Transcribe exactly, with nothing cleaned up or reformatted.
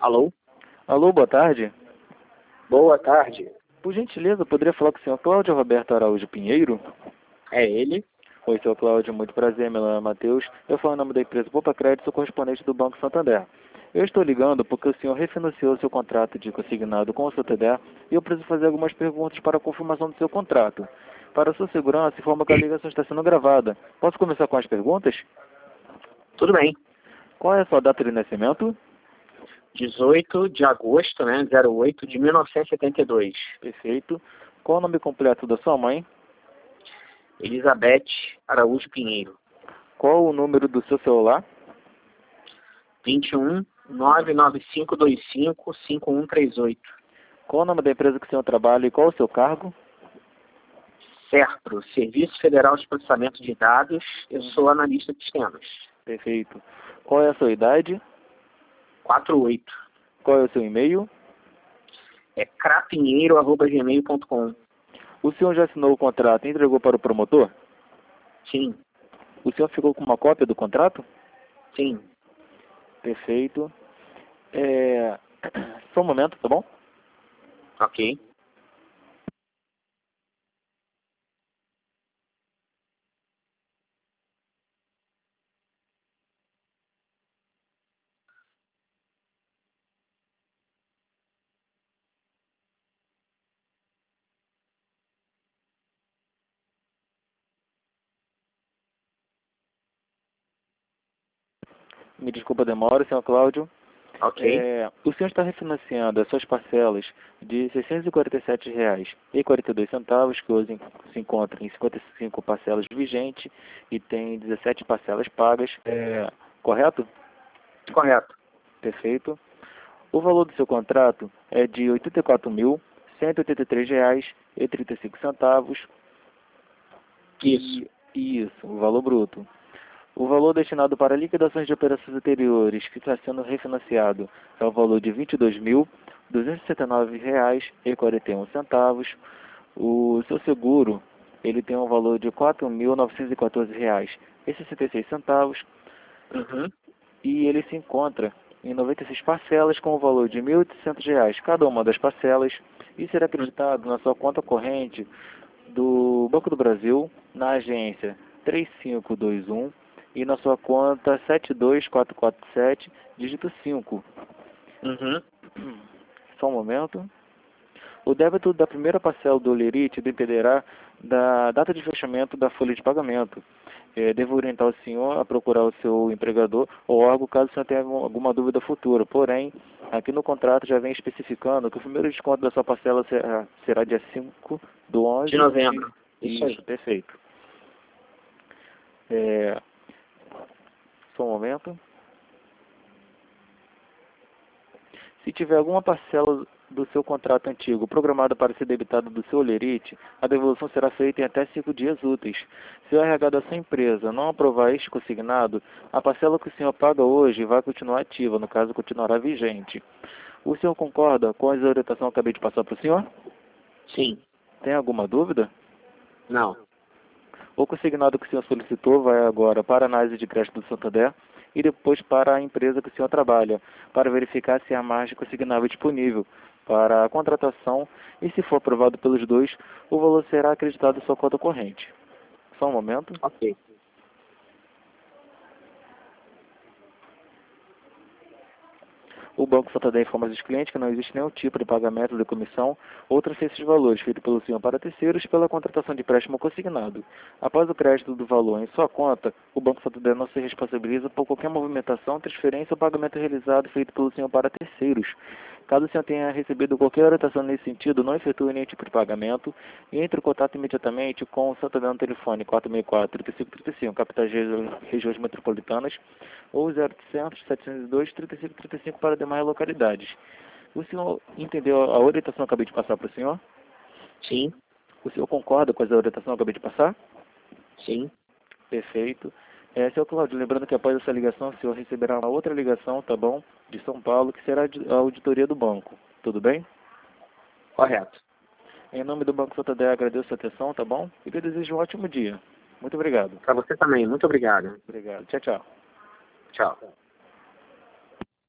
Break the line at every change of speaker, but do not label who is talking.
Alô?
Alô, boa tarde.
Boa tarde.
Por gentileza, poderia falar com o senhor Cláudio Roberto Araújo Pinheiro?
É ele?
Oi, senhor Cláudio, muito prazer, meu nome é Matheus. Eu falo em nome da empresa Poupa Crédito, sou correspondente do Banco Santander. Eu estou ligando porque o senhor refinanciou seu contrato de consignado com o Santander e eu preciso fazer algumas perguntas para a confirmação do seu contrato. Para sua segurança, informo que a ligação está sendo gravada. Posso começar com as perguntas?
Tudo bem.
Qual é a sua data de nascimento?
dezoito de agosto, né? zero oito de mil novecentos e setenta e dois.
Perfeito. Qual é o nome completo da sua mãe?
Elizabeth Araújo Pinheiro.
Qual o número do seu celular?
vinte e um, nove nove cinco dois cinco, cinco um três oito.
Qual o nome da empresa que o senhor trabalha e qual o seu cargo?
SERPRO, Serviço Federal de Processamento de Dados. Eu sou analista de sistemas.
Perfeito. Qual é a sua idade?
quarenta e oito.
Qual é o seu e-mail?
É crapinheiro arroba gmail ponto com.
O senhor já assinou o contrato e entregou para o promotor?
Sim,
O senhor ficou com uma cópia do contrato?
sim.
Perfeito. É... Só um momento, tá bom?
Ok.
Me desculpa a demora, senhor Cláudio.
Ok.
É... O senhor está refinanciando as suas parcelas de seiscentos e quarenta e sete reais e quarenta e dois centavos, que hoje se encontra em cinquenta e cinco parcelas vigentes e tem dezessete parcelas pagas. É... Correto?
Correto.
Perfeito. O valor do seu contrato é de oitenta e quatro mil, cento e oitenta e três reais e trinta e cinco centavos.
Isso.
E isso, o valor bruto. O valor destinado para liquidações de operações anteriores que está sendo refinanciado é o valor de vinte e dois mil, duzentos e sessenta e nove reais e quarenta e um centavos. O seu seguro, ele tem um valor de quatro mil novecentos e quatorze reais e sessenta e seis centavos.
Uhum.
E ele se encontra em noventa e seis parcelas com o valor de mil e oitocentos reais cada uma das parcelas e será acreditado na sua conta corrente do Banco do Brasil, na agência três cinco dois um e na sua conta sete dois quatro quatro sete, dígito cinco.
Uhum.
Só um momento. O débito da primeira parcela do Olerite dependerá da data de fechamento da folha de pagamento. É, devo orientar o senhor a procurar o seu empregador ou órgão caso o senhor tenha alguma dúvida futura. Porém, aqui no contrato já vem especificando que o primeiro desconto da sua parcela será, será dia cinco do onze
De novembro.
de...
Isso aí.
Isso, perfeito. É... Só um momento. Se tiver alguma parcela do seu contrato antigo programada para ser debitada do seu Olerite, a devolução será feita em até cinco dias úteis. Se o R H da sua empresa não aprovar este consignado, a parcela que o senhor paga hoje vai continuar ativa, no caso continuará vigente. O senhor concorda com a orientação que eu acabei de passar para o senhor?
Sim.
Tem alguma dúvida?
Não.
O consignado que o senhor solicitou vai agora para a análise de crédito do Santander e depois para a empresa que o senhor trabalha, para verificar se há margem consignável disponível para a contratação e, se for aprovado pelos dois, o valor será acreditado em sua conta corrente. Só um momento.
Ok.
O Banco Santander informa aos clientes que não existe nenhum tipo de pagamento de comissão ou transferência de valores feito pelo senhor para terceiros pela contratação de empréstimo consignado. Após o crédito do valor em sua conta, o Banco Santander não se responsabiliza por qualquer movimentação, transferência ou pagamento realizado feito pelo senhor para terceiros. Caso o senhor tenha recebido qualquer orientação nesse sentido, não efetue nenhum tipo de pagamento e entre em contato imediatamente com o Santander no telefone quatro seis quatro, três cinco três cinco, capitais regi- regiões metropolitanas, ou zero oitocentos, setecentos e dois, trinta e cinco trinta e cinco para demais localidades. O senhor entendeu a orientação que eu acabei de passar para o senhor?
Sim.
O senhor concorda com essa orientação que eu acabei de passar?
Sim.
Perfeito. É, senhor Cláudio, lembrando que após essa ligação, o senhor receberá uma outra ligação, tá bom? De São Paulo, que será a auditoria do banco. Tudo bem?
Correto.
Em nome do Banco Santander, agradeço a atenção, tá bom? E lhe desejo um ótimo dia. Muito obrigado.
Para você também. Muito obrigado.
Obrigado. Tchau, tchau.
Tchau.